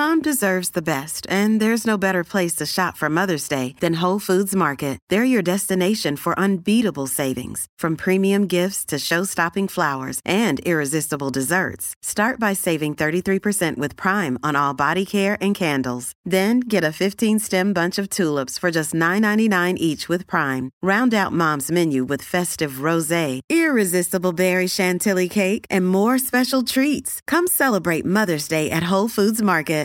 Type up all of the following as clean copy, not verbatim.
Mom deserves the best, and there's no better place to shop for Mother's Day than Whole Foods Market. They're your destination for unbeatable savings, from premium gifts to show-stopping flowers and irresistible desserts. Start by saving 33% with Prime on all body care and candles. Then get a 15-stem bunch of tulips for just $9.99 each with Prime. Round out Mom's menu with festive rosé, irresistible berry chantilly cake, and more special treats. Come celebrate Mother's Day at Whole Foods Market.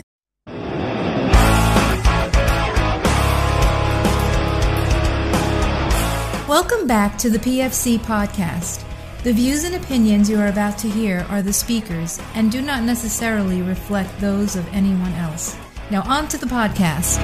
Welcome back to the PFC podcast. The views and opinions you are about to hear are the speakers and do not necessarily reflect those of anyone else. Now on to the podcast.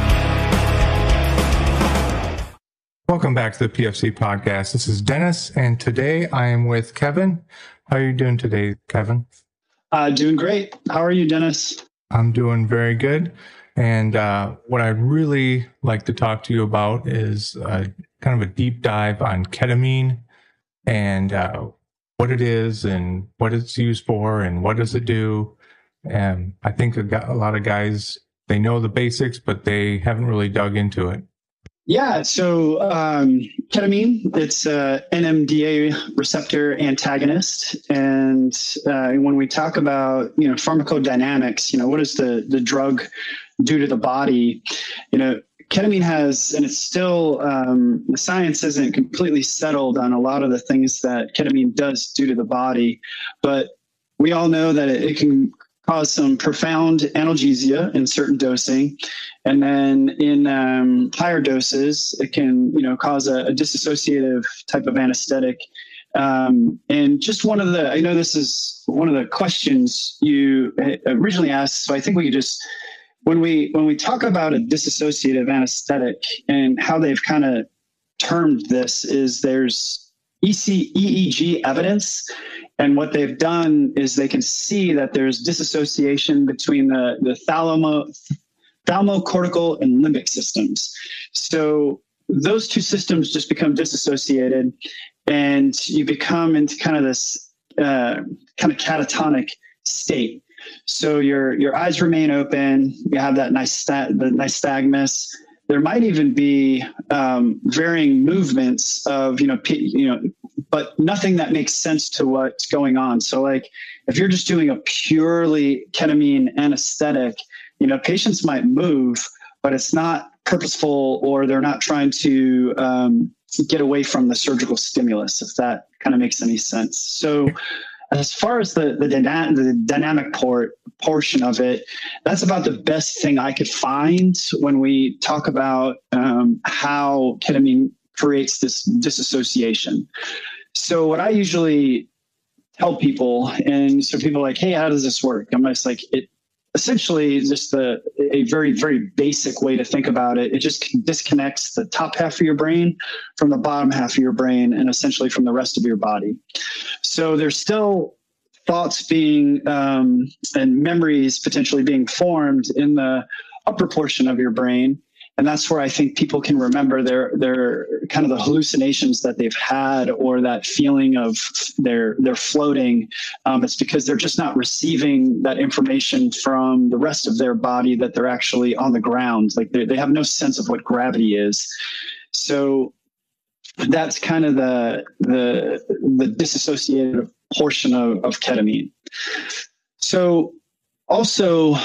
Welcome back to the PFC podcast. This is Dennis, and today I am with Kevin. How are you doing today, Kevin? Doing great. How are you, Dennis? I'm doing very good. And what I'd really like to talk to you about is kind of a deep dive on ketamine and what it is and what it's used for and what does it do. And I think a lot of guys, they know the basics, but they haven't really dug into it. Yeah, so ketamine, it's a NMDA receptor antagonist. And when we talk about, pharmacodynamics, what does the drug do to the body? Ketamine has, and it's still, the science isn't completely settled on a lot of the things that ketamine does do to the body, but we all know that it can cause some profound analgesia in certain dosing. And then in higher doses, it can, cause a dissociative type of anesthetic. And just I know this is one of the questions you originally asked. So I think we could just, when we talk about a dissociative anesthetic and how they've kind of termed this is there's EEG evidence. And what they've done is they can see that there's disassociation between the thalamocortical and limbic systems. So those two systems just become disassociated, and you become into kind of this kind of catatonic state. So your eyes remain open. You have that nystagmus. There might even be varying movements of but nothing that makes sense to what's going on. So like if you're just doing a purely ketamine anesthetic, patients might move, but it's not purposeful, or they're not trying to get away from the surgical stimulus, if that kind of makes any sense. So as far as the dynamic portion of it, that's about the best thing I could find when we talk about how ketamine creates this disassociation. So what I usually tell people, and so people are like, hey, how does this work? I'm just like, it essentially is just a very, very basic way to think about it. It just disconnects the top half of your brain from the bottom half of your brain and essentially from the rest of your body. So there's still thoughts being and memories potentially being formed in the upper portion of your brain. And that's where I think people can remember their kind of the hallucinations that they've had, or that feeling of they're floating. It's because they're just not receiving that information from the rest of their body, that they're actually on the ground. Like they have no sense of what gravity is. So that's kind of the disassociative portion of ketamine. So also,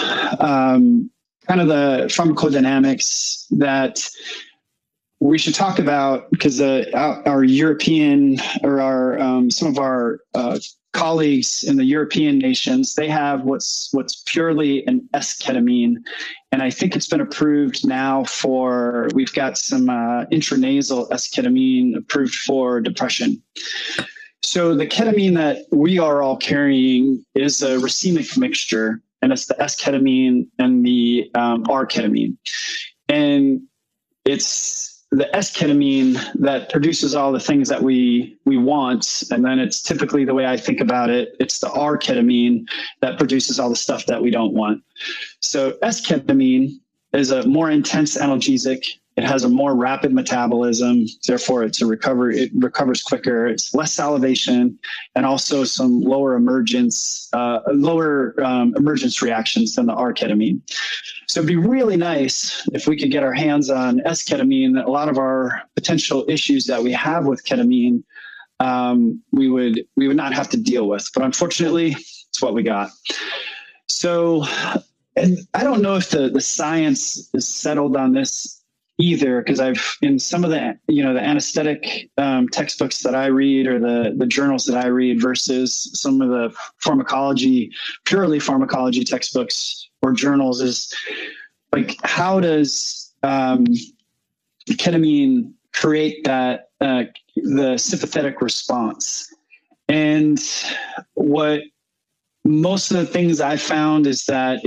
kind of the pharmacodynamics that we should talk about, because our European, or our some of our colleagues in the European nations, they have what's purely an S-ketamine, and I think it's been approved now for. We've got some intranasal S-ketamine approved for depression. So the ketamine that we are all carrying is a racemic mixture. And it's the S-ketamine and the R-ketamine. And it's the S-ketamine that produces all the things that we want. And then it's typically, the way I think about it, it's the R-ketamine that produces all the stuff that we don't want. So S-ketamine is a more intense analgesic. It has a more rapid metabolism. Therefore, it recovers quicker. It's less salivation, and also some lower emergence reactions than the R-ketamine. So it'd be really nice if we could get our hands on S-ketamine. A lot of our potential issues that we have with ketamine, we would not have to deal with. But unfortunately, it's what we got. So, and I don't know if the science is settled on this either, because in some of the the anesthetic textbooks that I read, or the journals that I read, versus some of the purely pharmacology textbooks or journals, is like, how does ketamine create that the sympathetic response? And what most of the things I found is that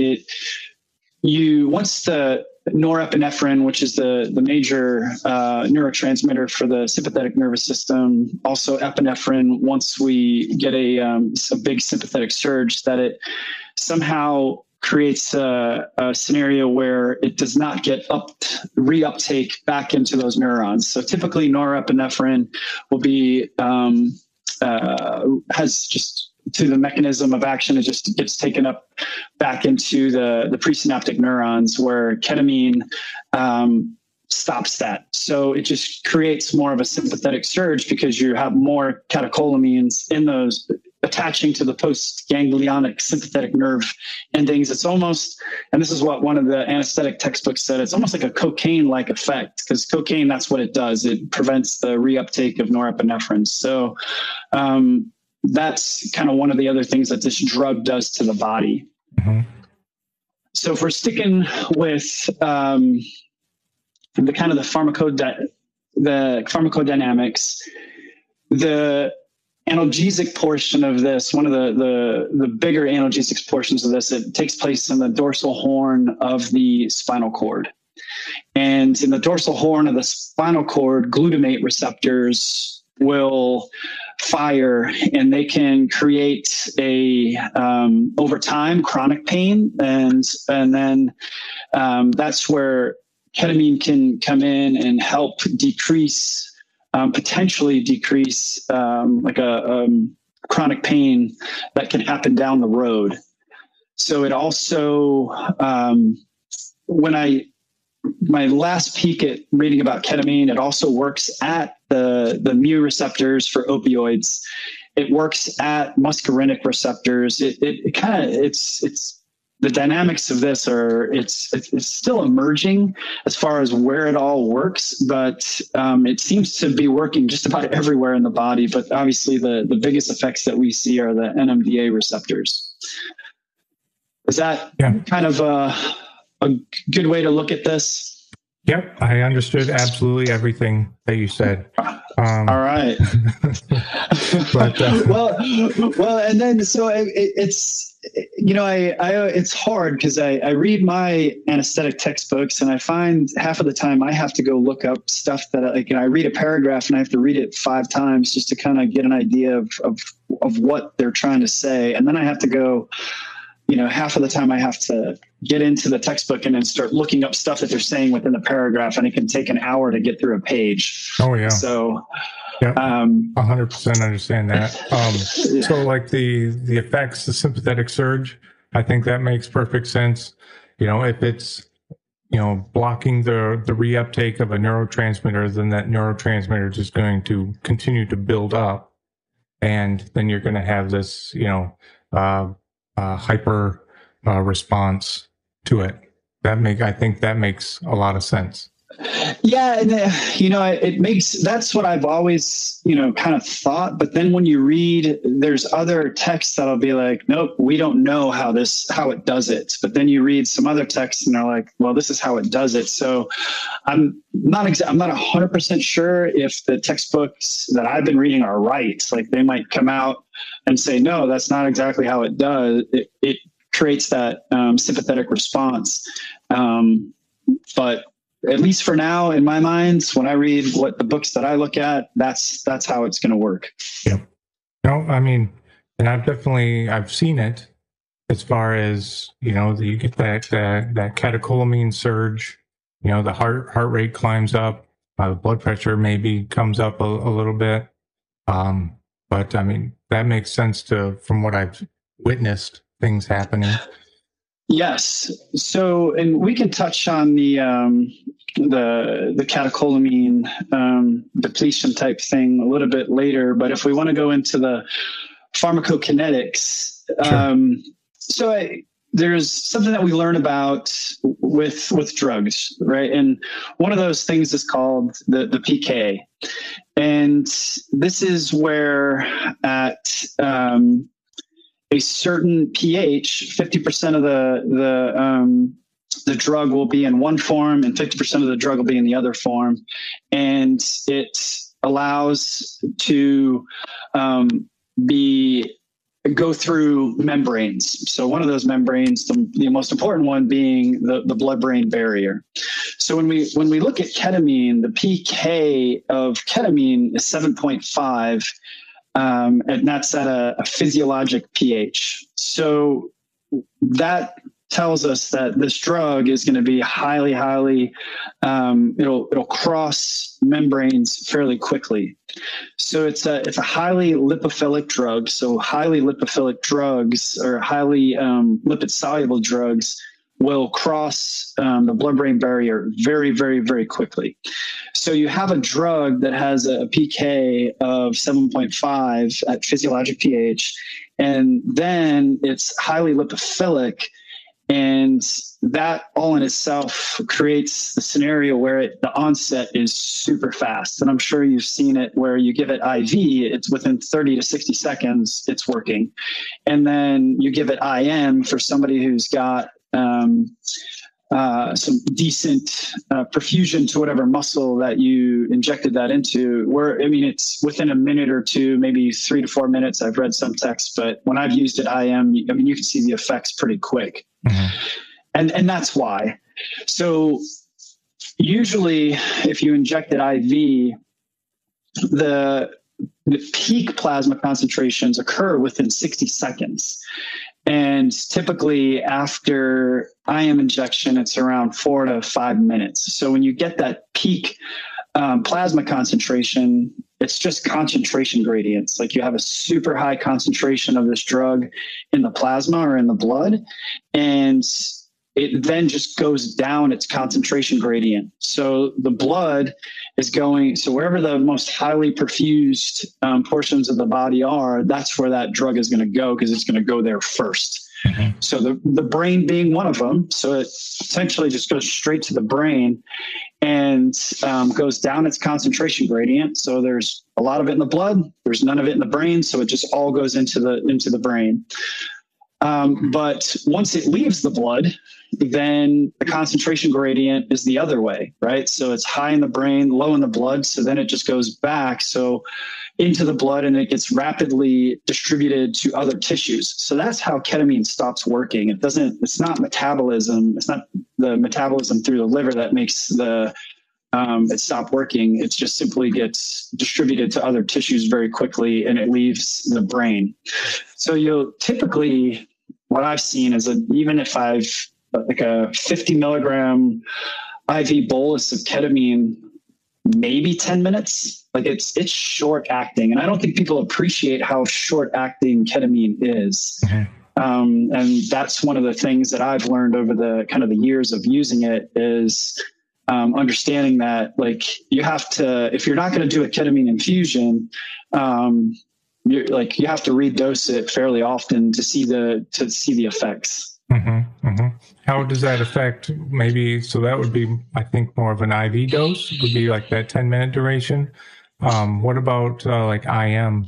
once the norepinephrine, which is the major neurotransmitter for the sympathetic nervous system, also epinephrine, once we get a big sympathetic surge, that it somehow creates a scenario where it does not get reuptake back into those neurons. So typically norepinephrine will be has just, to the mechanism of action, it just gets taken up back into the presynaptic neurons, where ketamine stops that. So it just creates more of a sympathetic surge, because you have more catecholamines in those attaching to the postganglionic sympathetic nerve endings. It's almost, and this is what one of the anesthetic textbooks said, it's almost like a cocaine-like effect, because cocaine, that's what it does. It prevents the reuptake of norepinephrine. So that's kind of one of the other things that this drug does to the body. Mm-hmm. So if we're sticking with the pharmacodynamics, the analgesic portion of this, one of the bigger analgesic portions of this, it takes place in the dorsal horn of the spinal cord. And in the dorsal horn of the spinal cord, glutamate receptors will fire, and they can create over time chronic pain, and then that's where ketamine can come in and help potentially decrease like a chronic pain that can happen down the road. So it also, my last peek at reading about ketamine, it also works at the mu receptors for opioids. It works at muscarinic receptors. It's the dynamics of this it's still emerging as far as where it all works, but it seems to be working just about everywhere in the body. But obviously the biggest effects that we see are the NMDA receptors. Is that kind of a good way to look at this? Yep, I understood absolutely everything that you said. All right. But well, and then so it's it's hard, because I read my anesthetic textbooks, and I find half of the time I have to go look up stuff that I read a paragraph and I have to read it 5 times just to kind of get an idea of what they're trying to say, and then I have to go. Half of the time I have to get into the textbook and then start looking up stuff that they're saying within the paragraph, and it can take an hour to get through a page. Oh yeah. So, 100% understand that. So like the effects, the sympathetic surge, I think that makes perfect sense. If it's, blocking the reuptake of a neurotransmitter, then that neurotransmitter is just going to continue to build up, and then you're going to have this, hyper response to it. I think that makes a lot of sense. Yeah, and it makes, that's what I've always kind of thought. But then when you read, there's other texts that'll be like, nope, we don't know how it does it. But then you read some other texts and they're like, well, this is how it does it. So I'm not 100% sure if the textbooks that I've been reading are right. Like they might come out and say, no, that's not exactly how it does. It creates that sympathetic response. But at least for now, in my mind, when I read what the books that I look at, that's how it's going to work. Yep. I mean, and I've seen it as far as, you get that catecholamine surge, the heart rate climbs up, the blood pressure maybe comes up a little bit. But I mean, that makes sense from what I've witnessed, things happening. Yes. So, and we can touch on the catecholamine depletion type thing a little bit later. But if we want to go into the pharmacokinetics, sure. There's something that we learn about with drugs, right? And one of those things is called the PK. And this is where at a certain pH, 50% of the drug will be in one form and 50% of the drug will be in the other form. And it allows to go through membranes. So one of those membranes, the most important one being the blood-brain barrier. So when we look at ketamine, the PK of ketamine is 7.5, and that's at a physiologic pH. So that tells us that this drug is going to be highly, it'll cross membranes fairly quickly. So it's a highly lipophilic drug. So highly lipophilic drugs or highly lipid soluble drugs will cross the blood-brain barrier very, very, very quickly. So you have a drug that has a PK of 7.5 at physiologic pH, and then it's highly lipophilic. And that all in itself creates the scenario where the onset is super fast. And I'm sure you've seen it where you give it IV, it's within 30 to 60 seconds, it's working. And then you give it IM for somebody who's got some decent perfusion to whatever muscle that you injected that into, it's within a minute or two, maybe 3 to 4 minutes. I've read some texts, but when I've used it IM, you can see the effects pretty quick. Mm-hmm. And that's why. So usually if you inject it IV, the peak plasma concentrations occur within 60 seconds. And typically after IM injection, it's around 4 to 5 minutes. So when you get that peak plasma concentration, it's just concentration gradients. Like you have a super high concentration of this drug in the plasma or in the blood, and it then just goes down its concentration gradient. So the blood is going, so wherever the most highly perfused portions of the body are, that's where that drug is going to go, because it's going to go there first. Mm-hmm. So the brain being one of them. So it essentially just goes straight to the brain and goes down its concentration gradient. So there's a lot of it in the blood. There's none of it in the brain. So it just all goes into the brain. But once it leaves the blood, then the concentration gradient is the other way, right? So it's high in the brain, low in the blood. So then it just goes back. So into the blood, and it gets rapidly distributed to other tissues. So that's how ketamine stops working. It's not metabolism. It's not the metabolism through the liver that makes it stop working. It just simply gets distributed to other tissues very quickly, and it leaves the brain. So you'll typically, what I've seen is that even if I've like a 50 milligram IV bolus of ketamine, maybe 10 minutes, like it's short acting. And I don't think people appreciate how short acting ketamine is. Mm-hmm. And that's one of the things that I've learned over the kind of the years of using it is understanding that, like, you have to, if you're not going to do a ketamine infusion, you have to redose it fairly often to see the effects. Mm-hmm, mm-hmm. How does that affect maybe? So that would be, I think, more of an IV dose would be like that 10-minute duration. What about like IM?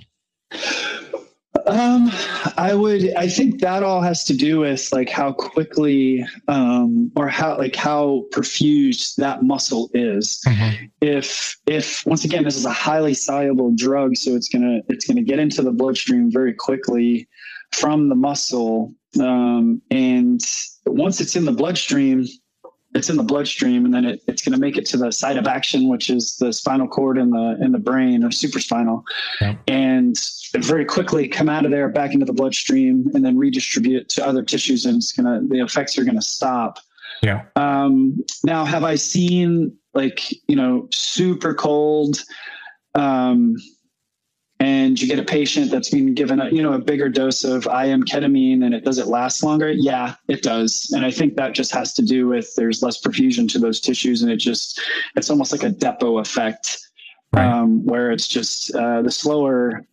I think that all has to do with like how quickly or how perfused that muscle is. Mm-hmm. If once again, this is a highly soluble drug, so it's gonna get into the bloodstream very quickly from the muscle. And once it's in the bloodstream, and then it's going to make it to the site of action, which is the spinal cord in the brain, or supraspinal, and very quickly come out of there back into the bloodstream and then redistribute to other tissues, and the effects are going to stop. Yeah. Now, have I seen super cold, and you get a patient that's been given a bigger dose of IM ketamine and does it last longer? Yeah, it does. And I think that just has to do with there's less perfusion to those tissues, and it's almost like a depot effect, right. Where it's just the slower,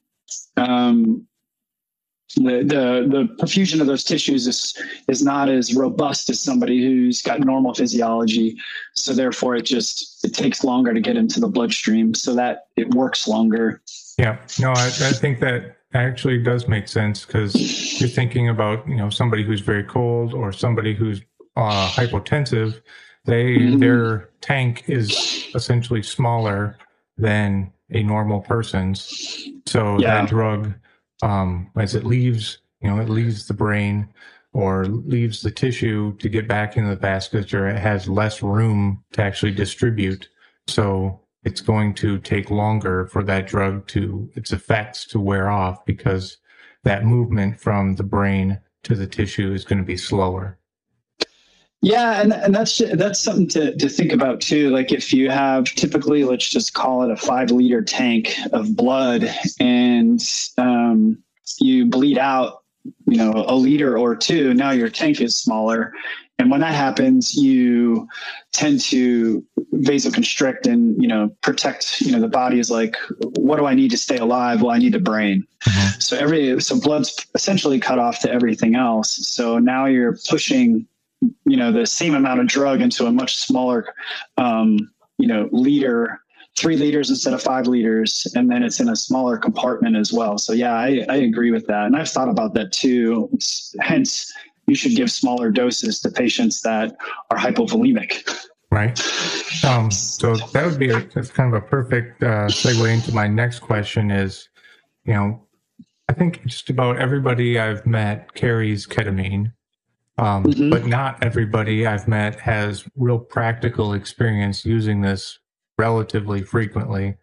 the perfusion of those tissues is not as robust as somebody who's got normal physiology. So therefore it takes longer to get into the bloodstream so that it works longer. Yeah, no, I think that actually does make sense, because you're thinking about, somebody who's very cold or somebody who's hypotensive, their tank is essentially smaller than a normal person's. So that drug, as it leaves, it leaves the brain or leaves the tissue to get back into the vasculature, it has less room to actually distribute. So it's going to take longer for that drug its effects to wear off, because that movement from the brain to the tissue is going to be slower. Yeah, and that's something to think about too. Like if you have typically, let's just call it a 5-liter tank of blood, and you bleed out, a liter or two, now your tank is smaller. And when that happens, you tend to vasoconstrict and, protect, the body is like, what do I need to stay alive? Well, I need a brain. Mm-hmm. So blood's essentially cut off to everything else. So now you're pushing, the same amount of drug into a much smaller, liter, 3 liters instead of 5 liters. And then it's in a smaller compartment as well. So yeah, I agree with that. And I've thought about that too. Hence, you should give smaller doses to patients that are hypovolemic. Right. So that's kind of a perfect segue into my next question is, I think just about everybody I've met carries ketamine, but not everybody I've met has real practical experience using this relatively frequently.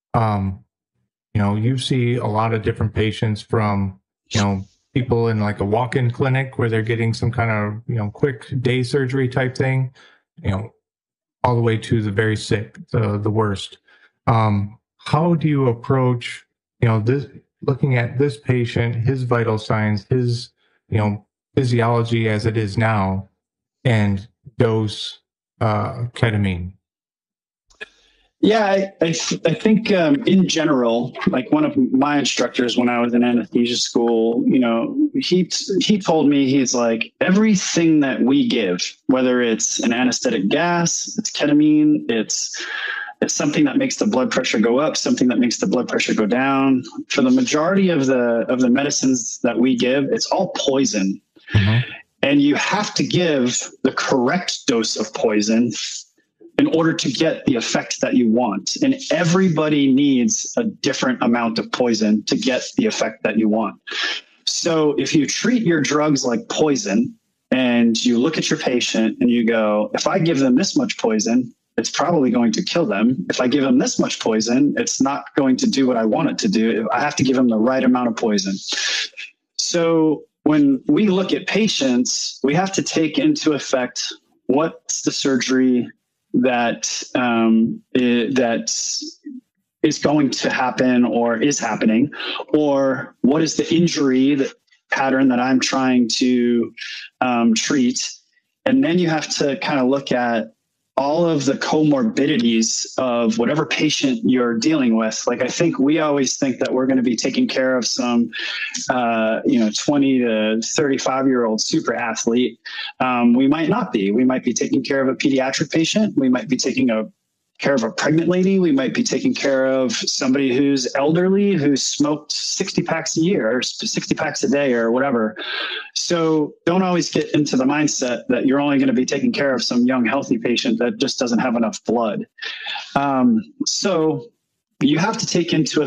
You see a lot of different patients from, people in like a walk-in clinic where they're getting some kind of, quick day surgery type thing, all the way to the very sick, the worst. How do you approach, this, looking at this patient, his vital signs, his, physiology as it is now, and dose ketamine? Yeah, I think in general, like one of my instructors when I was in anesthesia school, he told me, he's like, everything that we give, whether it's an anesthetic gas, it's ketamine, it's something that makes the blood pressure go up, something that makes the blood pressure go down. For the majority of the medicines that we give, it's all poison. Mm-hmm. And you have to give the correct dose of poison in order to get the effect that you want. And everybody needs a different amount of poison to get the effect that you want. So if you treat your drugs like poison and you look at your patient and you go, if I give them this much poison, it's probably going to kill them. If I give them this much poison, it's not going to do what I want it to do. I have to give them the right amount of poison. So when we look at patients, we have to take into effect what's the surgery that is going to happen or is happening, or what is the injury pattern that I'm trying to treat. And then you have to kind of look at all of the comorbidities of whatever patient you're dealing with. Like, I think we always think that we're going to be taking care of some, 20 to 35-year-old super athlete. We might not be. We might be taking care of a pediatric patient. We might be taking care of a pregnant lady. We might be taking care of somebody who's elderly, who's smoked 60 packs a year or 60 packs a day or whatever. So don't always get into the mindset that you're only going to be taking care of some young, healthy patient that just doesn't have enough blood. So you have to take into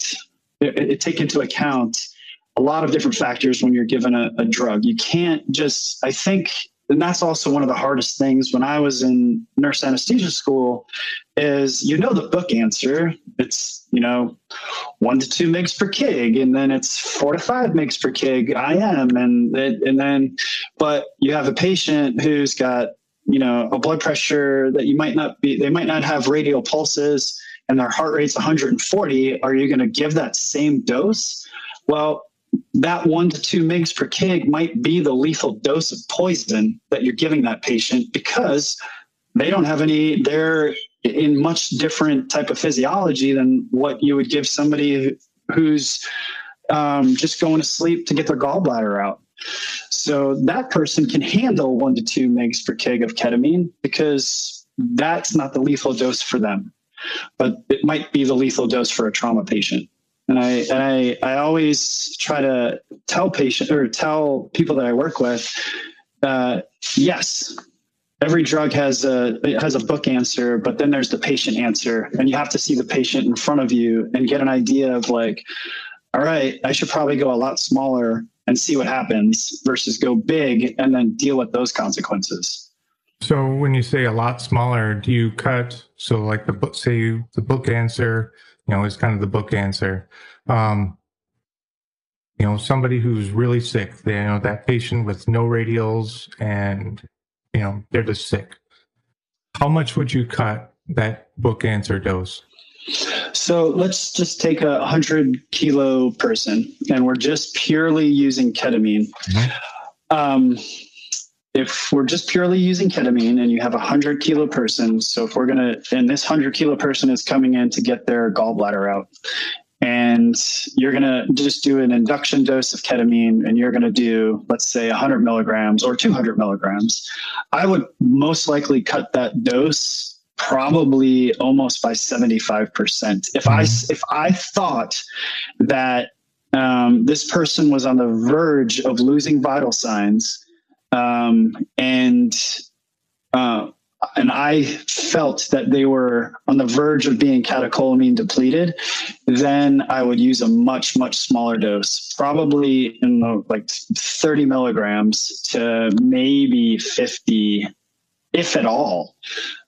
account a lot of different factors when you're given a drug. You can't just, I think, and that's also one of the hardest things when I was in nurse anesthesia school is, the book answer. It's, 1 to 2 mgs per kg, and then it's 4 to 5 mgs per kg IM. And then, but you have a patient who's got, a blood pressure that they might not have radial pulses and their heart rate's 140. Are you going to give that same dose? Well, that 1 to 2 mg per kg might be the lethal dose of poison that you're giving that patient, because they're in much different type of physiology than what you would give somebody who's just going to sleep to get their gallbladder out. So that person can handle 1 to 2 mg per kg of ketamine because that's not the lethal dose for them, but it might be the lethal dose for a trauma patient. And I always try to tell people that I work with, yes, every drug has a book answer, but then there's the patient answer, and you have to see the patient in front of you and get an idea of like, all right, I should probably go a lot smaller and see what happens versus go big and then deal with those consequences. So when you say a lot smaller, do you cut? So like the book answer, is kind of the book answer. Somebody who's really sick, that patient with no radials and, they're just sick. How much would you cut that book answer dose? So let's just take a 100-kilo person, and we're just purely using ketamine. Mm-hmm. If we're just purely using ketamine and you have a 100-kilo person, so and this 100-kilo person is coming in to get their gallbladder out, and you're going to just do an induction dose of ketamine, and you're going to do, let's say, 100 milligrams or 200 milligrams, I would most likely cut that dose probably almost by 75%. If I thought that this person was on the verge of losing vital signs, and I felt that they were on the verge of being catecholamine depleted, then I would use a much, much smaller dose, probably in the 30 milligrams to maybe 50, if at all.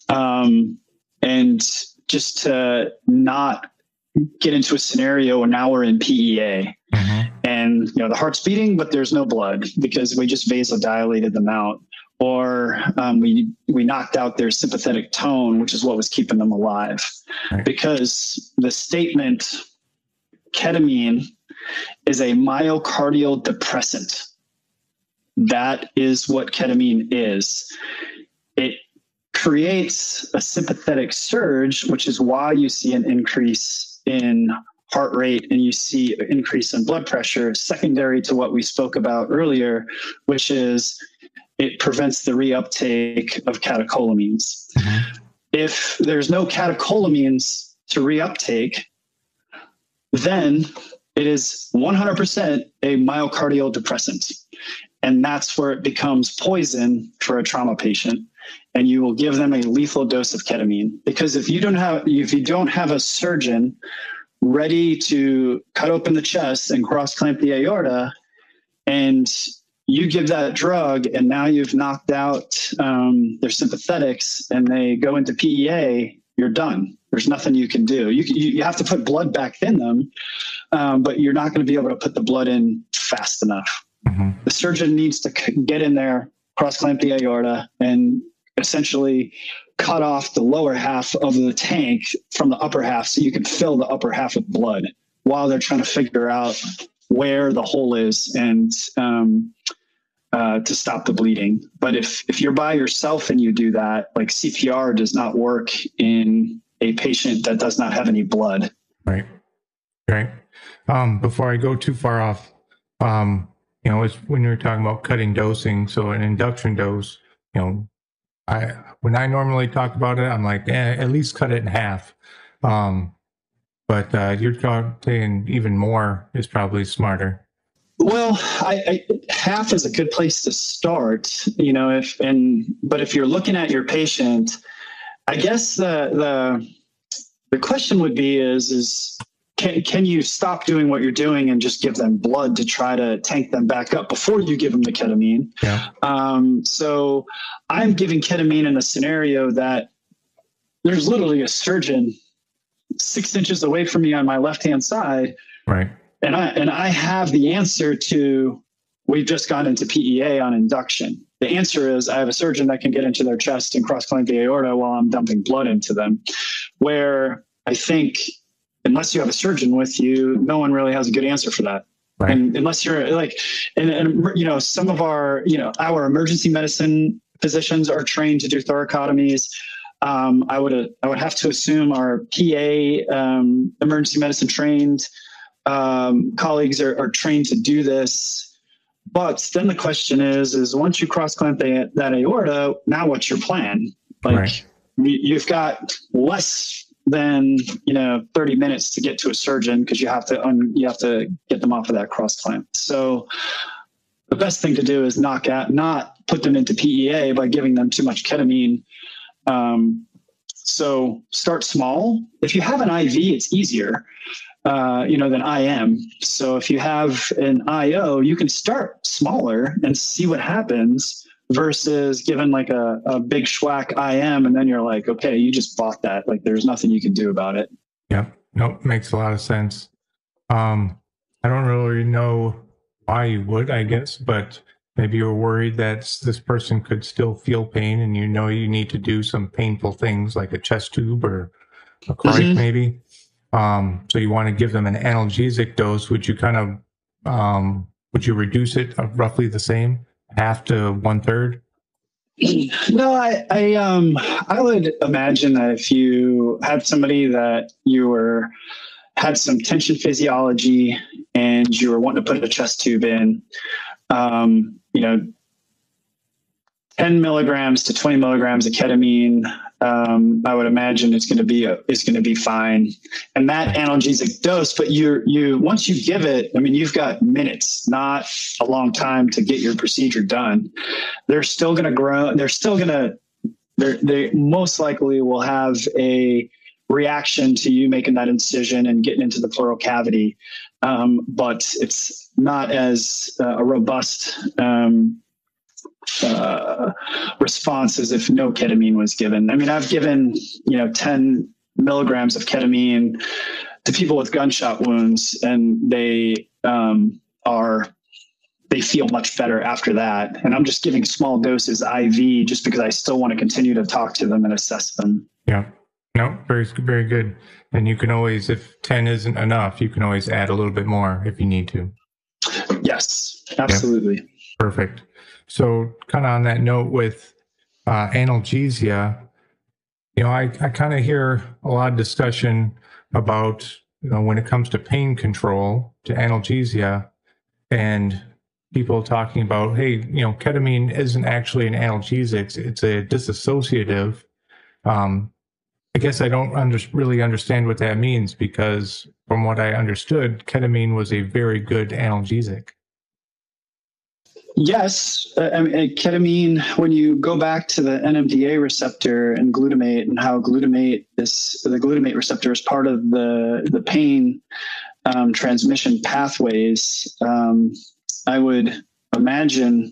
And just to not get into a scenario where now we're in PEA. Mm-hmm. And, the heart's beating, but there's no blood because we just vasodilated them out. Or we knocked out their sympathetic tone, which is what was keeping them alive. Right. Because the statement, ketamine is a myocardial depressant. That is what ketamine is. It creates a sympathetic surge, which is why you see an increase in heart rate and you see an increase in blood pressure, secondary to what we spoke about earlier, which is it prevents the reuptake of catecholamines. Mm-hmm. If there's no catecholamines to reuptake, then it is 100% a myocardial depressant. And that's where it becomes poison for a trauma patient. And you will give them a lethal dose of ketamine. Because if you don't have a surgeon ready to cut open the chest and cross-clamp the aorta, and you give that drug, and now you've knocked out their sympathetics, and they go into PEA, you're done. There's nothing you can do. You have to put blood back in them, but you're not going to be able to put the blood in fast enough. Mm-hmm. The surgeon needs to get in there, cross-clamp the aorta, and essentially cut off the lower half of the tank from the upper half so you can fill the upper half with blood while they're trying to figure out where the hole is and to stop the bleeding. But if you're by yourself and you do that, like CPR does not work in a patient that does not have any blood. Right. Before I go too far off, it's when you're talking about cutting dosing, so an induction dose, when I normally talk about it, I'm like, at least cut it in half. But you're saying even more is probably smarter. Well, half is a good place to start, but if you're looking at your patient, I guess the question would be is can you stop doing what you're doing and just give them blood to try to tank them back up before you give them the ketamine? Yeah. So I'm giving ketamine in a scenario that there's literally a surgeon 6 inches away from me on my left-hand side. Right. And I have the answer to, we've just gone into PEA on induction. the answer is I have a surgeon that can get into their chest and cross-clamp the aorta while I'm dumping blood into them. Where I think unless you have a surgeon with you, no one really has a good answer for that. Right. And unless you're like, and some of our emergency medicine physicians are trained to do thoracotomies. I would have to assume our PA emergency medicine trained colleagues are trained to do this. But then the question is once you cross clamp that aorta, now what's your plan? Like right. You've got less than 30 minutes to get to a surgeon because you have to get them off of that cross clamp. So the best thing to do is not put them into PEA by giving them too much ketamine. So start small. If you have an IV, it's easier, than IM. So if you have an IO, you can start smaller and see what happens versus given like a big schwack IM. And then you're like, okay, you just bought that. Like there's nothing you can do about it. Yeah. Nope. Makes a lot of sense. I don't really know why you would, I guess, but maybe you're worried that this person could still feel pain and you need to do some painful things like a chest tube or a cric maybe. So you want to give them an analgesic dose. Would you would you reduce it roughly the same, half to 1/3? No, I would imagine that if you had somebody that had some tension physiology and you were wanting to put a chest tube in, 10 milligrams to 20 milligrams of ketamine, I would imagine it's going to be fine. And that analgesic dose, but once you give it, I mean, you've got minutes, not a long time to get your procedure done. They're still going to grow. They most likely will have a reaction to you making that incision and getting into the pleural cavity. But it's not as a robust, response as if no ketamine was given. I mean, I've given 10 milligrams of ketamine to people with gunshot wounds, and they feel much better after that. And I'm just giving small doses IV just because I still want to continue to talk to them and assess them. Yeah. No, very, very good. And you can always, if 10 isn't enough, you can always add a little bit more if you need to. Yes, absolutely. Yeah. Perfect. So kind of on that note with analgesia, I kind of hear a lot of discussion about, when it comes to pain control, to analgesia, and people talking about, hey, ketamine isn't actually an analgesic, it's a disassociative. I guess I don't really understand what that means, because from what I understood, ketamine was a very good analgesic. Yes. Ketamine, when you go back to the NMDA receptor and glutamate and how the glutamate receptor is part of the pain transmission pathways, I would imagine,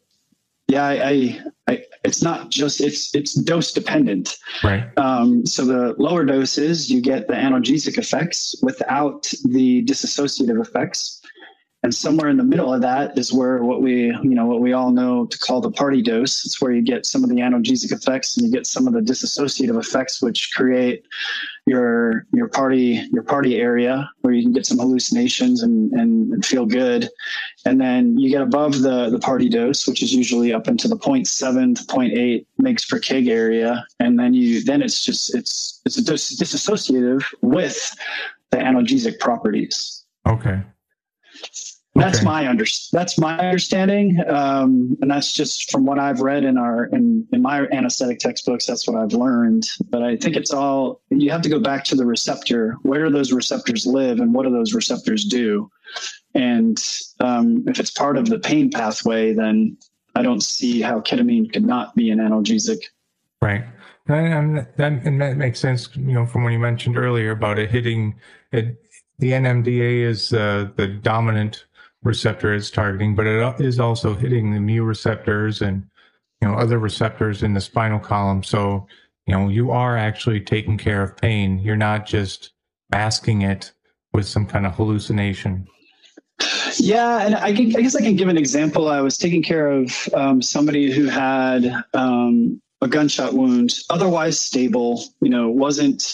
it's not just, it's dose dependent. Right. So the lower doses, you get the analgesic effects without the dissociative effects. And somewhere in the middle of that is where what we all know to call the party dose. It's where you get some of the analgesic effects and you get some of the dissociative effects, which create your party area where you can get some hallucinations and feel good. And then you get above the party dose, which is usually up into the 0.7 to 0.8 mg per kg area. And then it's a dissociative with the analgesic properties. Okay. That's my understanding, and that's just from what I've read in my anesthetic textbooks. That's what I've learned. But I think you have to go back to the receptor. Where do those receptors live, and what do those receptors do? And if it's part of the pain pathway, then I don't see how ketamine could not be an analgesic. Right, and that makes sense. From what you mentioned earlier about it hitting it. The NMDA is the dominant receptor it's targeting, but it is also hitting the mu receptors and other receptors in the spinal column. So you are actually taking care of pain. You're not just masking it with some kind of hallucination. Yeah, and I guess I can give an example. I was taking care of somebody who had a gunshot wound, otherwise stable. Wasn't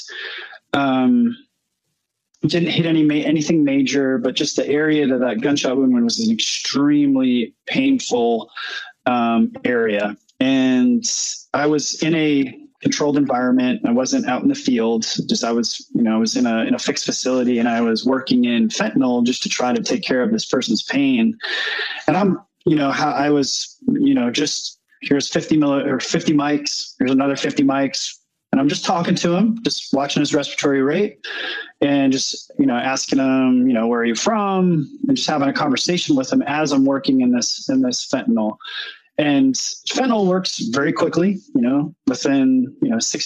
didn't hit anything major, but just the area that gunshot wound was an extremely painful area. And I was in a controlled environment. I wasn't out in the field. I was in a fixed facility, and I was working in fentanyl just to try to take care of this person's pain. And I was, just here's 50 mics. Here's another 50 mics. And I'm just talking to him, just watching his respiratory rate, and just, asking him, where are you from? And just having a conversation with him as I'm working in this fentanyl. And fentanyl works very quickly, within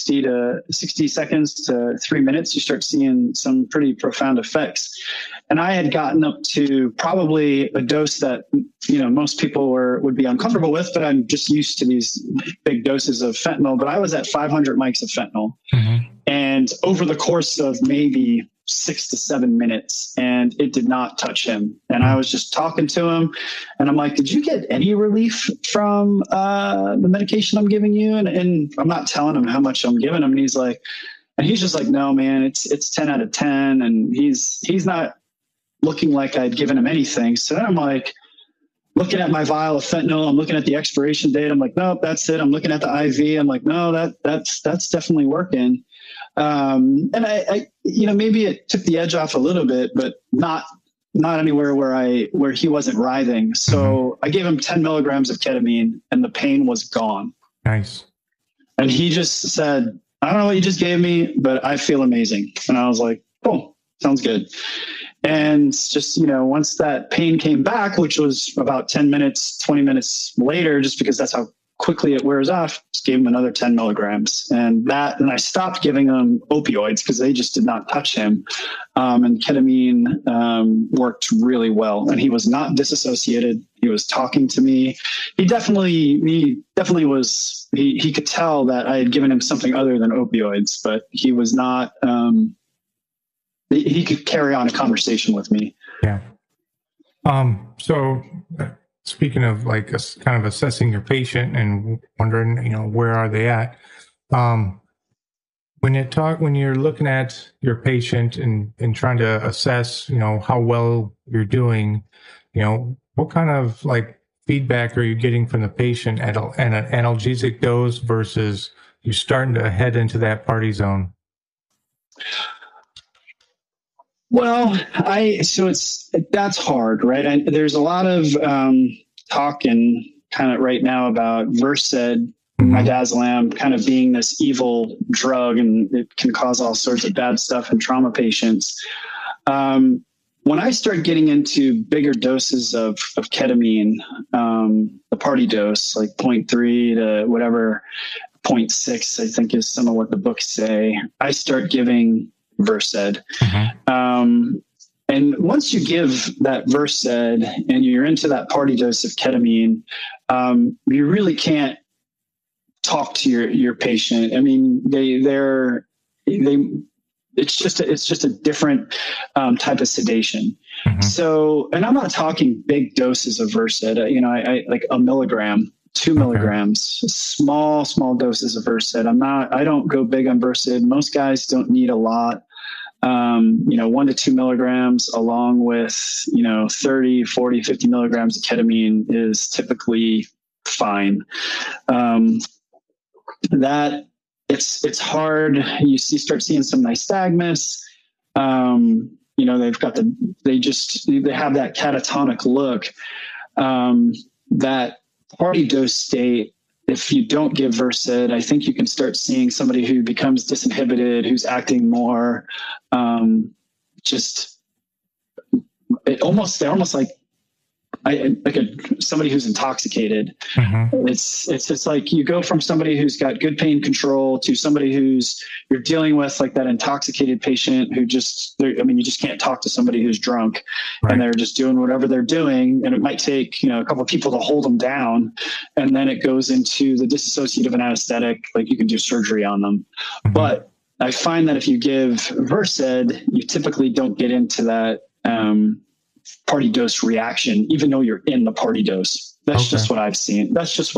60 seconds to 3 minutes, you start seeing some pretty profound effects. And I had gotten up to probably a dose that, most people would be uncomfortable with, but I'm just used to these big doses of fentanyl. But I was at 500 mics of fentanyl. Mm-hmm. And over the course of maybe 6 to 7 minutes, and it did not touch him. And I was just talking to him, and I'm like, did you get any relief from the medication I'm giving you? And I'm not telling him how much I'm giving him. And he's just like, no, man, it's 10 out of 10. And he's not looking like I'd given him anything. So then I'm like, looking at my vial of fentanyl, I'm looking at the expiration date. I'm like, nope, that's it. I'm looking at the IV. I'm like, no, that's definitely working. And I maybe it took the edge off a little bit, but not anywhere where he wasn't writhing. So I gave him 10 milligrams of ketamine, and the pain was gone. Nice. And he just said, I don't know what you just gave me, but I feel amazing. And I was like, cool, sounds good. And just, once that pain came back, which was about 10 minutes, 20 minutes later, just because that's how quickly it wears off, just gave him another 10 milligrams. And I stopped giving him opioids because they just did not touch him. And ketamine worked really well. And he was not disassociated. He was talking to me. He definitely was, he could tell that I had given him something other than opioids, but he was not, he could carry on a conversation with me. Yeah. So speaking of kind of assessing your patient and wondering, where are they at? When you're looking at your patient and trying to assess, how well you're doing, what kind of feedback are you getting from the patient at an analgesic dose versus you starting to head into that party zone? Well, that's hard, right? There's a lot of talk and kind of right now about Versed, midazolam, kind of being this evil drug, and it can cause all sorts of bad stuff in trauma patients. When I start getting into bigger doses of ketamine, the party dose, like 0.3 to whatever, 0.6, I think is some of what the books say, I start giving Versed. And once you give that Versed and you're into that party dose of ketamine, you really can't talk to your patient. I mean, it's just a different type of sedation. Mm-hmm. So, and I'm not talking big doses of Versed. I like a milligram, 2 milligrams, small doses of Versed. I don't go big on Versed. Most guys don't need a lot. 1 to 2 milligrams along with, 30, 40, 50 milligrams of ketamine is typically fine. That it's hard. You start seeing some nystagmus. They have that catatonic look. That party dose state, if you don't give Versed, I think you can start seeing somebody who becomes disinhibited, who's acting more, they're almost like somebody who's intoxicated. Mm-hmm. It's like you go from somebody who's got good pain control to somebody you're dealing with like that intoxicated patient who you just can't talk to somebody who's drunk, right, and they're just doing whatever they're doing. And it might take, a couple of people to hold them down. And then it goes into the dissociative anesthetic, like you can do surgery on them. Mm-hmm. But I find that if you give Versed, you typically don't get into that, party dose reaction, even though you're in the party dose. That's just what I've seen.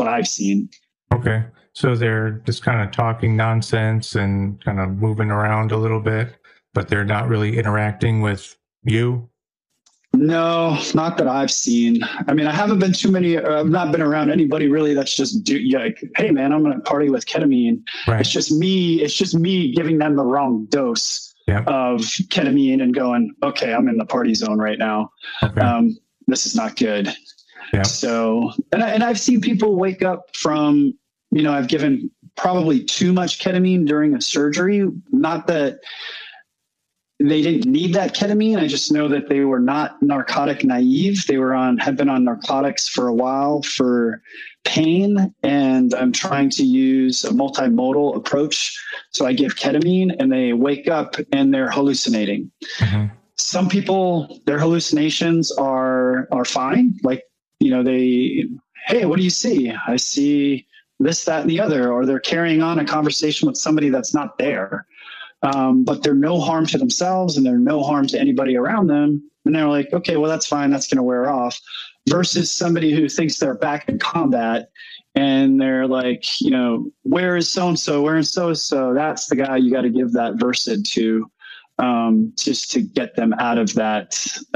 Okay. So they're just kind of talking nonsense and kind of moving around a little bit, but they're not really interacting with you? No, not that I've seen. I mean, I haven't been I've not been around anybody really that's just like, hey man, I'm going to party with ketamine. Right. It's just me giving them the wrong dose of ketamine and going, okay, I'm in the party zone right now. Okay. This is not good. Yeah. So, and I've seen people wake up from, I've given probably too much ketamine during a surgery. Not that they didn't need that ketamine. I just know that they were not narcotic naive. They had been on narcotics for a while for pain. And I'm trying to use a multimodal approach. So I give ketamine and they wake up and they're hallucinating. Mm-hmm. Some people, their hallucinations are fine. Like, hey, what do you see? I see this, that, and the other, or they're carrying on a conversation with somebody that's not there. But they're no harm to themselves and they're no harm to anybody around them. And they're like, okay, well, that's fine. That's going to wear off. Versus somebody who thinks they're back in combat and they're like, where is so-and-so? Where is so-and-so? That's the guy you got to give that Versed to, just to get them out of that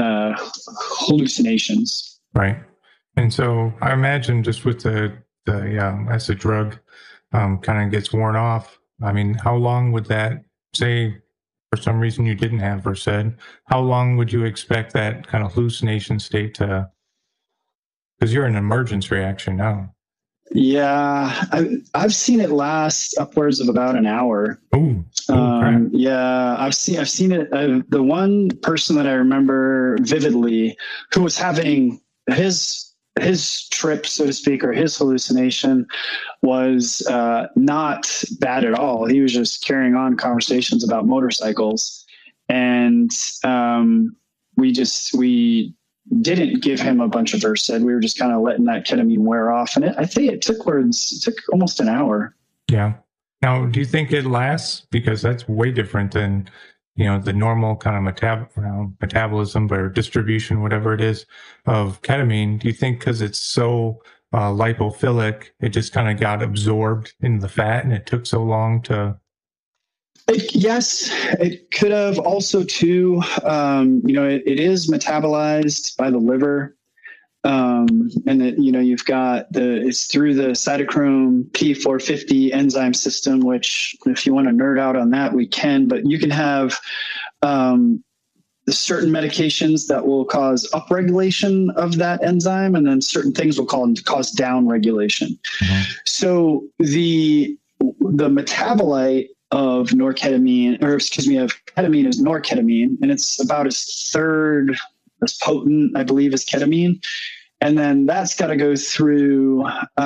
hallucinations. Right. And so I imagine just with as the drug kind of gets worn off, I mean, how long would that, say for some reason you didn't have Versed, how long would you expect that kind of hallucination state to, because you're in an emergence reaction now? Yeah, I've seen it last upwards of about an hour. Ooh, yeah, I've seen it. The one person that I remember vividly who was having his trip, so to speak, or his hallucination was not bad at all. He was just carrying on conversations about motorcycles. And we didn't give him a bunch of Versed. We were just kind of letting that ketamine wear off. And I think it took almost an hour. Yeah. Now, do you think it lasts? Because that's way different than the normal kind of metabolism or distribution, whatever it is, of ketamine. Do you think because it's so lipophilic, it just kind of got absorbed in the fat and it took so long to... Yes, it could have also too. It is metabolized by the liver. And it, you've got it's through the cytochrome P450 enzyme system, which if you want to nerd out on that, we can, but you can have certain medications that will cause upregulation of that enzyme. And then certain things will cause downregulation. Mm-hmm. So the metabolite of ketamine is norketamine, and it's about as third as potent, I believe, as ketamine. And then that's got to go through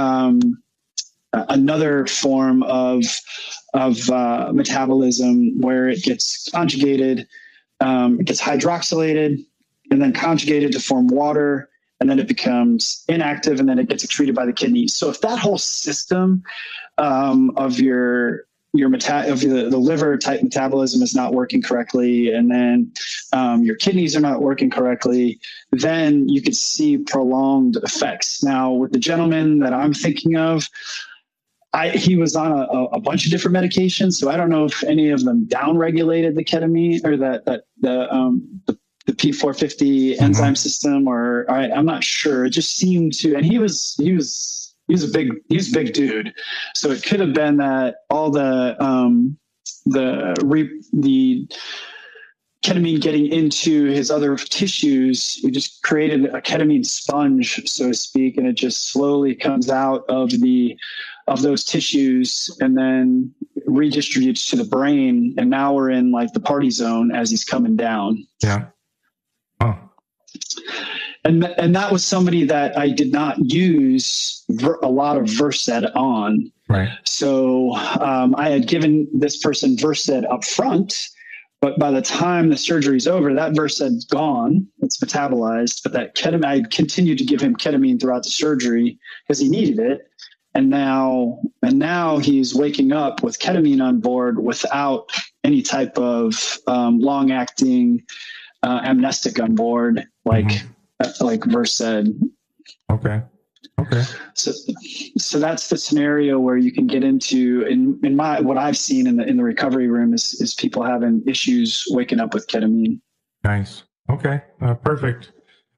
another form of metabolism where it gets conjugated, it gets hydroxylated, and then conjugated to form water, and then it becomes inactive, and then it gets excreted by the kidneys. So if that whole system of the liver type metabolism is not working correctly, and then your kidneys are not working correctly, then you could see prolonged effects. Now, with the gentleman that I'm thinking of, he was on a bunch of different medications, so I don't know if any of them downregulated the ketamine or the P450 enzyme system, or I'm not sure. It just seemed to, and he's a big dude. So it could have been that all the ketamine getting into his other tissues, we just created a ketamine sponge, so to speak, and it just slowly comes out of those tissues and then redistributes to the brain. And now we're in like the party zone as he's coming down. Yeah. Oh. And that was somebody that I did not use a lot of Versed on. Right. So I had given this person Versed up front, but by the time the surgery's over, that Versed's gone. It's metabolized. But that ketamine, I continued to give him ketamine throughout the surgery because he needed it. And now he's waking up with ketamine on board without any type of long-acting amnestic on board. like Versed said. Okay. So that's the scenario where you can get into, in what I've seen in the recovery room is people having issues waking up with ketamine. Nice. Okay. Perfect.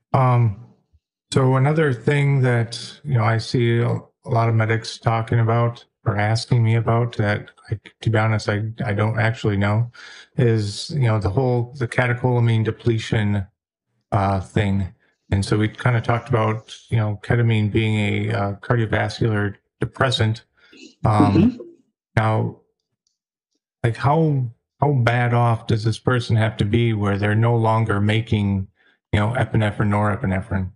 So another thing that, I see a lot of medics talking about or asking me about that, to be honest, I don't actually know, is, the catecholamine depletion thing. And so we kind of talked about, ketamine being a cardiovascular depressant. Now, like how bad off does this person have to be where they're no longer making, epinephrine, norepinephrine?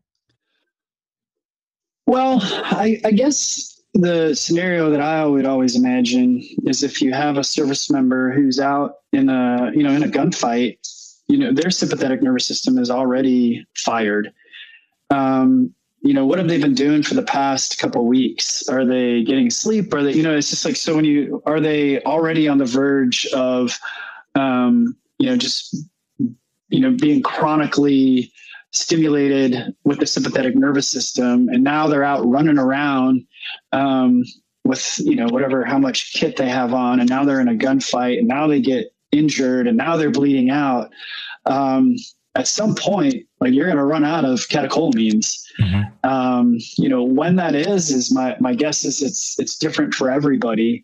Well, I guess the scenario that I would always imagine is if you have a service member who's out in a gunfight, their sympathetic nervous system is already fired. What have they been doing for the past couple of weeks? Are they getting sleep? Are they, it's just like, so are they already on the verge of, being chronically stimulated with the sympathetic nervous system, and now they're out running around with how much kit they have on, and now they're in a gunfight, and now they get injured, and now they're bleeding out. At some point, like, you're going to run out of catecholamines. When that is my guess is it's different for everybody.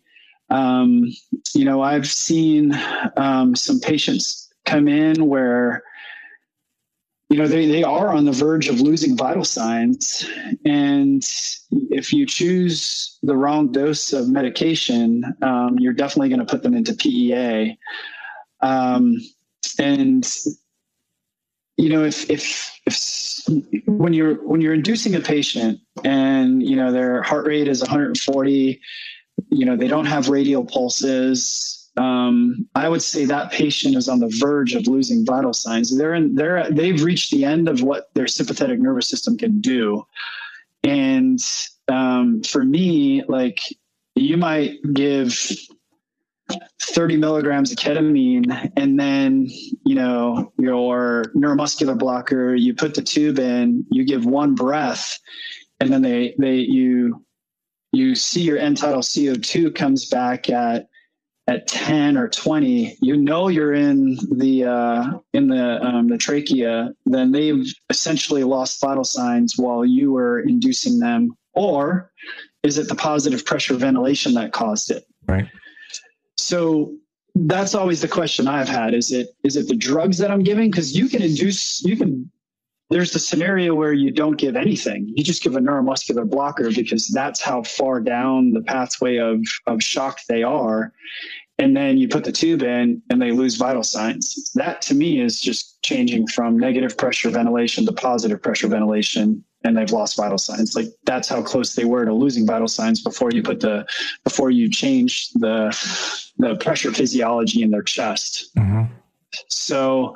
I've seen some patients come in where they are on the verge of losing vital signs. And if you choose the wrong dose of medication, you're definitely going to put them into PEA. If when you're inducing a patient and, their heart rate is 140, they don't have radial pulses, I would say that patient is on the verge of losing vital signs. They've reached the end of what their sympathetic nervous system can do. And for me, like, you might give 30 milligrams of ketamine, and then, your neuromuscular blocker, you put the tube in, you give one breath, and then you see your end tidal CO2 comes back at 10 or 20, you're in the trachea, then they've essentially lost vital signs while you were inducing them. Or is it the positive pressure ventilation that caused it? Right. So that's always the question I've had. Is it the drugs that I'm giving? Because there's the scenario where you don't give anything. You just give a neuromuscular blocker because that's how far down the pathway of shock they are. And then you put the tube in and they lose vital signs. That to me is just changing from negative pressure ventilation to positive pressure ventilation, and they've lost vital signs. Like, that's how close they were to losing vital signs before you change the pressure physiology in their chest. Mm-hmm. So,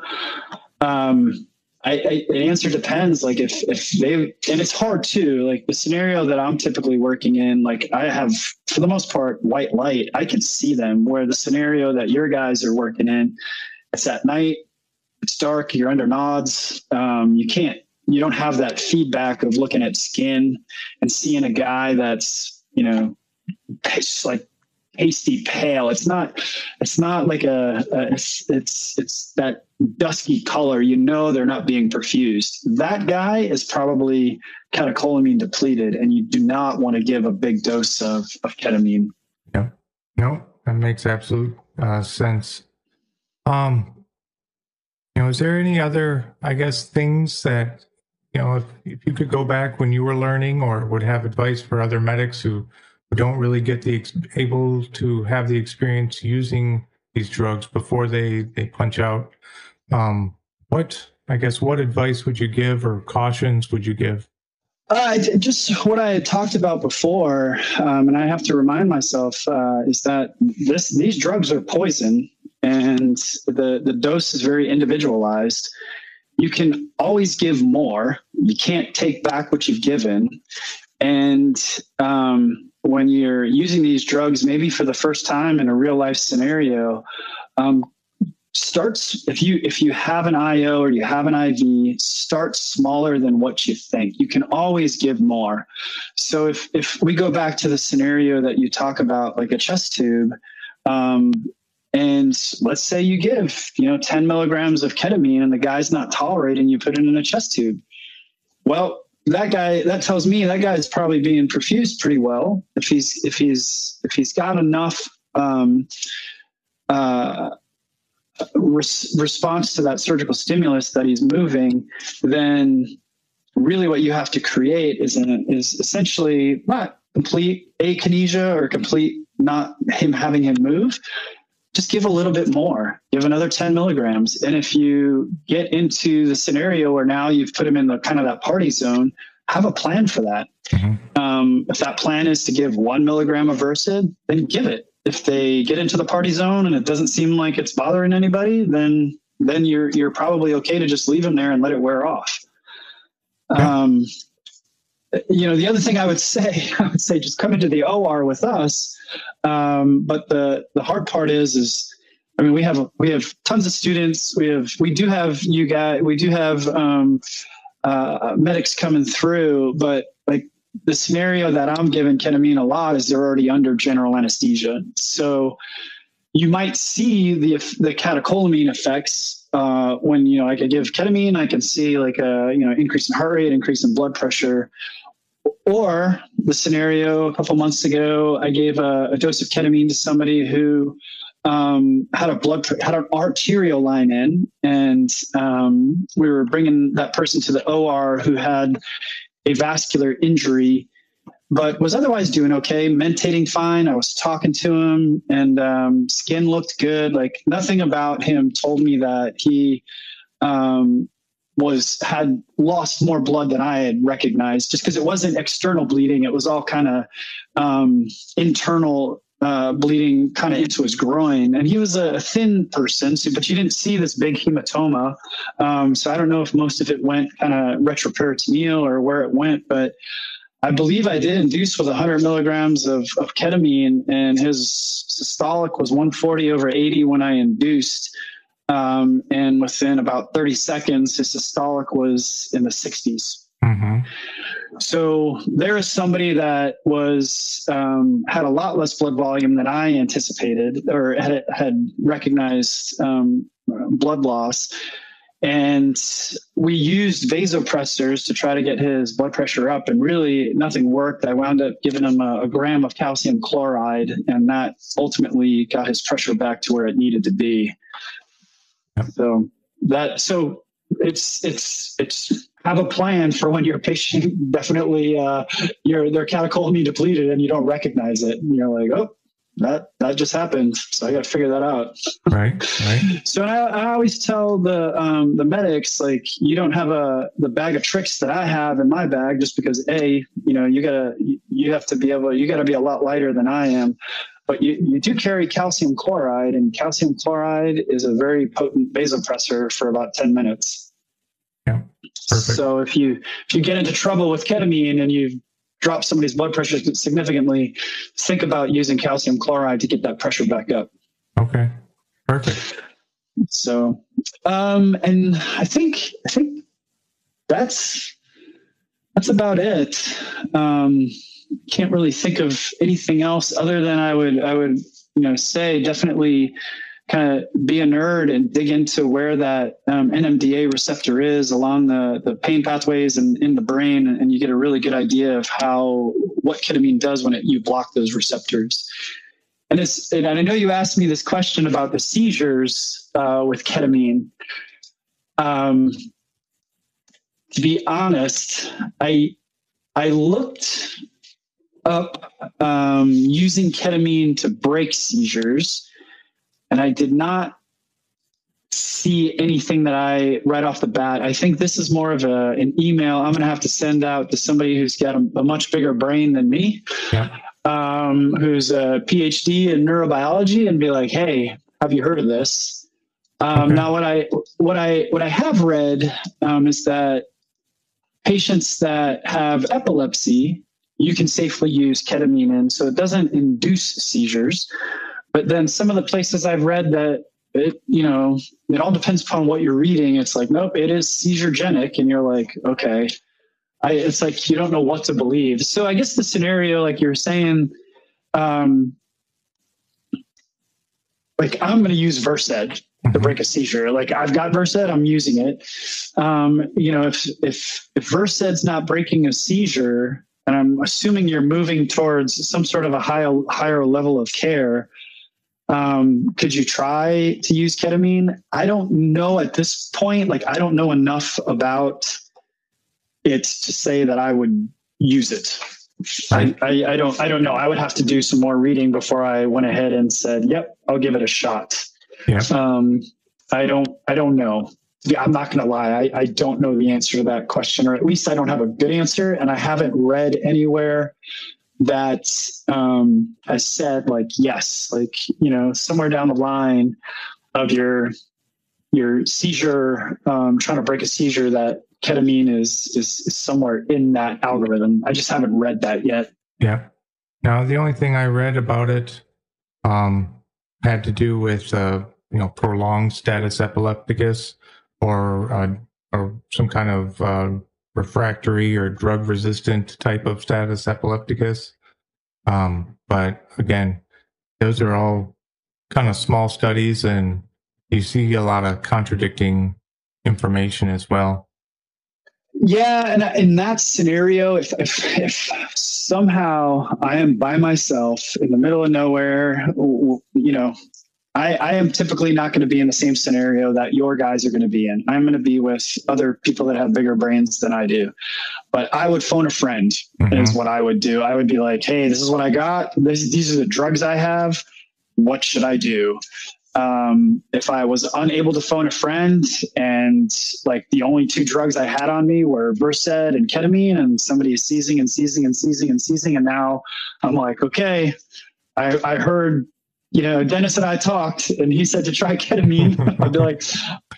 the answer depends. Like, if they, and it's hard too, like the scenario that I'm typically working in, like, I have, for the most part, white light. I can see them, where the scenario that your guys are working in, it's at night, it's dark, you're under nods. You don't have that feedback of looking at skin and seeing a guy that's, it's like pasty pale. It's not like it's that dusky color. They're not being perfused. That guy is probably catecholamine depleted, and you do not want to give a big dose of ketamine. Yeah. No, that makes absolute sense. Is there any other, I guess, things that, if you could go back when you were learning, or would have advice for other medics who don't really get able to have the experience using these drugs before they punch out, what advice would you give, or cautions would you give? Just what I had talked about before, and I have to remind myself, is that these drugs are poison, and the dose is very individualized. You can always give more. You can't take back what you've given. And when you're using these drugs, maybe for the first time in a real life scenario, if you have an IO or you have an IV, start smaller than what you think. You can always give more. So if we go back to the scenario that you talk about, like a chest tube, and let's say you give 10 milligrams of ketamine and the guy's not tolerating, you put it in a chest tube. Well, that tells me that guy is probably being perfused pretty well. If he's got enough response to that surgical stimulus that he's moving, then really what you have to create is essentially not complete akinesia or complete not having him move. Just give a little bit more, give another 10 milligrams. And if you get into the scenario where now you've put him in the kind of that party zone, have a plan for that. Mm-hmm. If that plan is to give 1 milligram of Versed, then give it. If they get into the party zone and it doesn't seem like it's bothering anybody, then you're probably okay to just leave them there and let it wear off. Yeah. The other thing I would say just come into the OR with us. But the hard part is we have tons of students. We do have medics coming through, but like the scenario that I'm giving ketamine a lot is they're already under general anesthesia. So you might see the catecholamine effects when I could give ketamine. I can see like a increase in heart rate, increase in blood pressure. Or the scenario a couple months ago, I gave a dose of ketamine to somebody who had an arterial line in, and we were bringing that person to the OR who had a vascular injury, but was otherwise doing okay, mentating fine. I was talking to him, and skin looked good. Like nothing about him told me that he had lost more blood than I had recognized, just because it wasn't external bleeding. It was all kind of internal bleeding kind of into his groin. And he was a thin person, but you didn't see this big hematoma. So I don't know if most of it went kind of retroperitoneal or where it went, but I believe I did induce with 100 milligrams of ketamine, and his systolic was 140/80 when I induced. And within about 30 seconds, his systolic was in the 60s. Mm-hmm. So there is somebody that had a lot less blood volume than I anticipated, or had recognized blood loss. And we used vasopressors to try to get his blood pressure up, and really nothing worked. I wound up giving him a gram of calcium chloride, and that ultimately got his pressure back to where it needed to be. So it's have a plan for when your patient definitely they're catecholamine depleted and you don't recognize it. And you're like, oh, that just happened. So I got to figure that out. Right. So I always tell the medics, like, you don't have the bag of tricks that I have in my bag, just because you got to be a lot lighter than I am. But you do carry calcium chloride, and calcium chloride is a very potent vasopressor for about 10 minutes. Yeah, perfect. So if you get into trouble with ketamine and you drop somebody's blood pressure significantly, think about using calcium chloride to get that pressure back up. Okay, perfect. So, and I think that's about it. Can't really think of anything else other than I would say definitely kind of be a nerd and dig into where that NMDA receptor is along the pain pathways and in the brain, and you get a really good idea of what ketamine does when you block those receptors. And I know you asked me this question about the seizures with ketamine. To be honest, I looked up using ketamine to break seizures, and I did not see anything that right off the bat. I think this is more of an email I'm going to have to send out to somebody who's got a much bigger brain than me, who's a PhD in neurobiology, and be like, hey, have you heard of this? Okay. Now, what I have read is that patients that have epilepsy, you can safely use ketamine in, so it doesn't induce seizures. But then some of the places I've read that it all depends upon what you're reading. It's like, nope, it is seizure-genic. And you're like, okay. It's like, you don't know what to believe. So I guess the scenario, like you're saying, like I'm going to use Versed to break a seizure. Like I've got Versed, I'm using it. If Versed's not breaking a seizure, and I'm assuming you're moving towards some sort of a higher level of care, could you try to use ketamine? I don't know at this point. Like I don't know enough about it to say that I would use it. I don't know. I would have to do some more reading before I went ahead and said, yep, I'll give it a shot. Yeah. I don't know. Yeah, I'm not going to lie. I don't know the answer to that question, or at least I don't have a good answer. And I haven't read anywhere that has said like, yes, like, somewhere down the line of your seizure, trying to break a seizure, that ketamine is somewhere in that algorithm. I just haven't read that yet. Yeah. Now, the only thing I read about it had to do with, prolonged status epilepticus or some kind of refractory or drug-resistant type of status epilepticus. But again, those are all kind of small studies, and you see a lot of contradicting information as well. Yeah, and in that scenario, if somehow I am by myself in the middle of nowhere, I am typically not going to be in the same scenario that your guys are going to be in. I'm going to be with other people that have bigger brains than I do. But I would phone a friend is what I would do. I would be like, hey, this is what I got. These are the drugs I have. What should I do? If I was unable to phone a friend and like the only two drugs I had on me were Versed and ketamine, and somebody is seizing. And now I'm like, okay, I heard, Dennis and I talked and he said to try ketamine. I'd be like,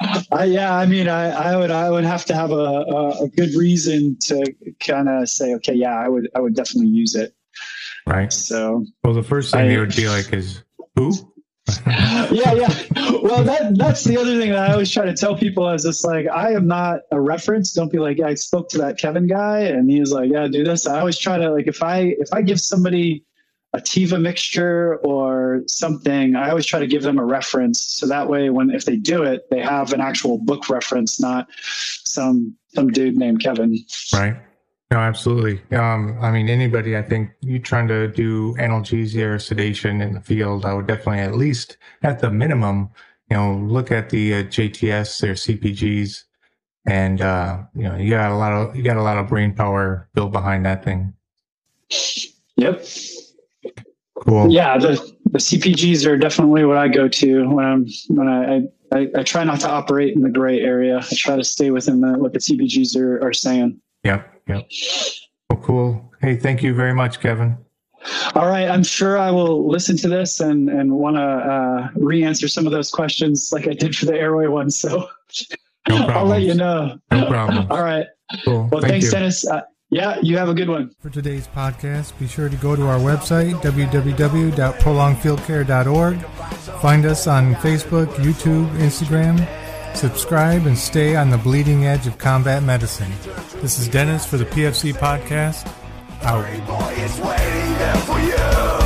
I would have to have a good reason to kind of say, okay, yeah, I would definitely use it. Right. So, well, the first thing they would be like is, who? Yeah. Well, that's the other thing that I always try to tell people is just like, I am not a reference. Don't be like, yeah, I spoke to that Kevin guy and he was like, yeah, do this. I always try to, like, if I give somebody a Tiva mixture or something, I always try to give them a reference. So that way, if they do it, they have an actual book reference, not some dude named Kevin. Right. No, absolutely. Anybody, I think you trying to do analgesia or sedation in the field, I would definitely, at least at the minimum, look at the JTS or CPGs, and you got a lot of brain power built behind that thing. Yep. Cool. Yeah, the CPGs are definitely what I go to when I try not to operate in the gray area. I try to stay within what the CPGs are saying. Yep. Well, cool. Hey, thank you very much, Kevin. All right. I'm sure I will listen to this and want to re-answer some of those questions like I did for the airway one. So I'll let you know. No problem. All right. Cool. Well, thanks, Dennis. Yeah, you have a good one. For today's podcast, be sure to go to our website, www.prolongedfieldcare.org. Find us on Facebook, YouTube, Instagram. Subscribe and stay on the bleeding edge of combat medicine. This is Dennis for the PFC Podcast. Out. Boy, it's waiting there for you.